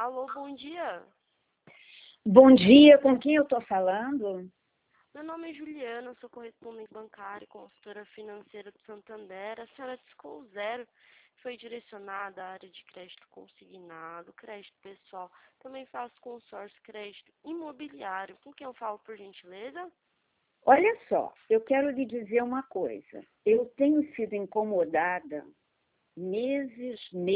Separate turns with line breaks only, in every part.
Alô, bom dia.
Bom dia, com quem eu estou falando?
Meu nome é Juliana, sou correspondente bancária e consultora financeira do Santander. A senhora discou o zero, foi direcionada à área de crédito consignado, crédito pessoal. Também faço consórcio crédito imobiliário. Com quem eu falo, por gentileza?
Olha só, eu quero lhe dizer uma coisa. Eu tenho sido incomodada meses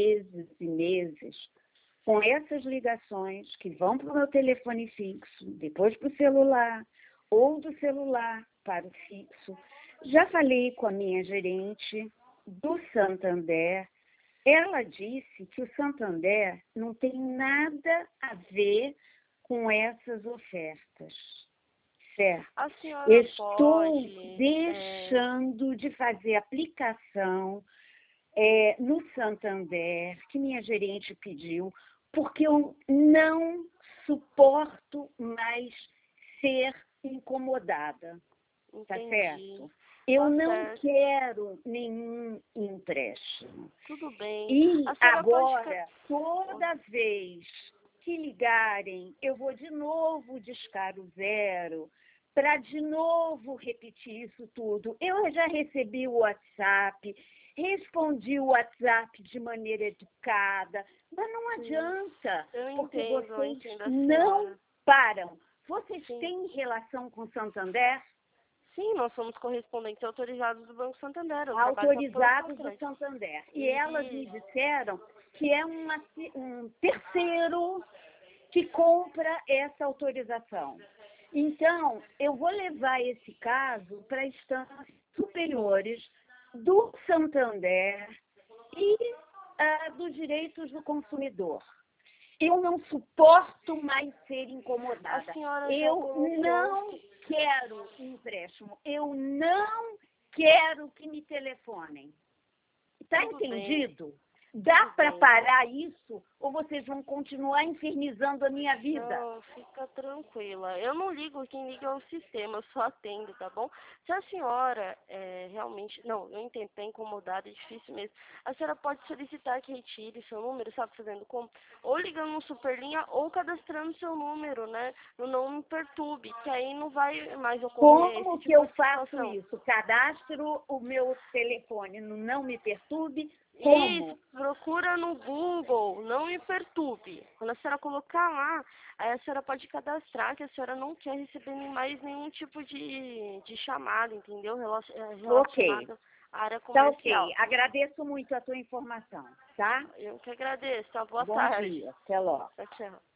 e meses com essas ligações que vão para o meu telefone fixo, depois para o celular, ou do celular para o fixo. Já falei com a minha gerente do Santander. Ela disse que o Santander não tem nada a ver com essas ofertas. Certo.
A senhora
Estou
pode...
deixando de fazer aplicação no Santander, que minha gerente pediu, porque eu não suporto mais ser incomodada. Tá
Entendi.
certo? Eu não
certo.
quero nenhum empréstimo.
Tudo bem.
E
A senhora
agora, toda vez que ligarem, eu vou de novo discar o zero, para de novo repetir isso tudo. Eu já recebi o WhatsApp, respondi o WhatsApp de maneira educada, mas não adianta, porque
eu
vocês
entendo a
não
senhora.
param. Vocês
Sim.
têm relação com o Santander?
Sim, nós somos correspondentes autorizados do Banco Santander. Eu
Autorizados
trabalho
do Santander. E
Isso.
elas me disseram que é um terceiro que compra essa autorização. Então, eu vou levar esse caso para instâncias superiores do Santander e dos direitos do consumidor. Eu não suporto mais ser incomodada.
A senhora
Eu não quero empréstimo. Eu não quero que me telefonem. Está entendido? Dá para parar isso ou vocês vão continuar infernizando a minha vida?
Não, fica tranquila. Eu não ligo, quem liga é o sistema, eu só atendo, tá bom? Se a senhora realmente... Não, eu entendo, tá incomodada, é difícil mesmo. A senhora pode solicitar que retire seu número, sabe, fazendo como? Ou ligando no Superlinha ou cadastrando seu número, né? No Não Me Perturbe, que aí não vai mais ocorrer
Como
esse
que
tipo
eu
de
faço
situação.
isso? Cadastro o meu telefone no Não Me Perturbe? Como?
Isso, procura no Google, Não Me Perturbe. Quando a senhora colocar lá, aí a senhora pode cadastrar que a senhora não quer receber mais nenhum tipo de chamada, entendeu? Relacionado à área
Tá
comercial.
ok. Agradeço muito a tua informação, tá?
Eu que agradeço. Boa
Bom
tarde.
dia. Até logo.
Tchau, tchau.